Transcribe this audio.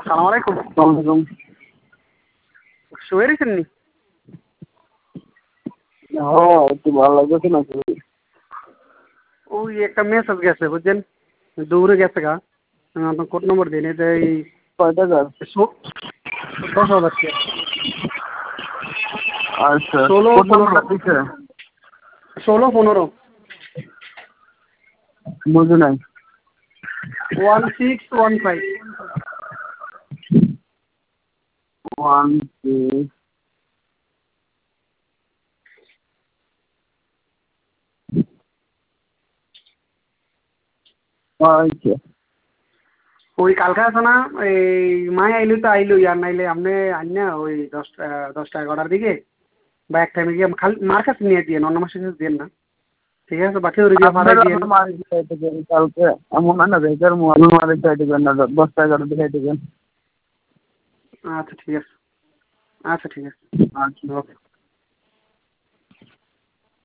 সালাম আলাইকুম। ওয়ালাইকুম। শুয়ে রয়েছেন নি? হ্যাঁ, একটু ভালো লাগতেছে না শরীর। ওই একটা মেসেজ গেছে বুঝছেন, দৌড়ে গেছে গা। আপনার কোড নম্বর দিন, এটা এই কয় টাকার? 10,000 টাকা। আচ্ছা, 16 কোড 15 নাম্বারটা দিছে? 16 15 বুঝি নাই। 1615। 1 2 আচ্ছা। ওই কালকে আছে না, এই মাই আইলো তো আইলো, আর নাইলে আপনি আইনা ওই 10টা 11টার দিকে বা এক টাইমে গিয়ে খালি মার কাছে নিয়ে দিয়ে অন্য মাসের কাছে দিয়ে না, ঠিক আছে? বাকি ওর গিয়ে ফালাই আপনারা দিয়ে। তো মারি খাইতে গেলেন কালকে, এমন হয় না বেকার মোবাইল মারি খাইতে গেলেন না, 10টা 11টা খাইতে গেলেন। আচ্ছা ঠিক আছে, আচ্ছা ঠিক আছে, আচ্ছা। ওকে।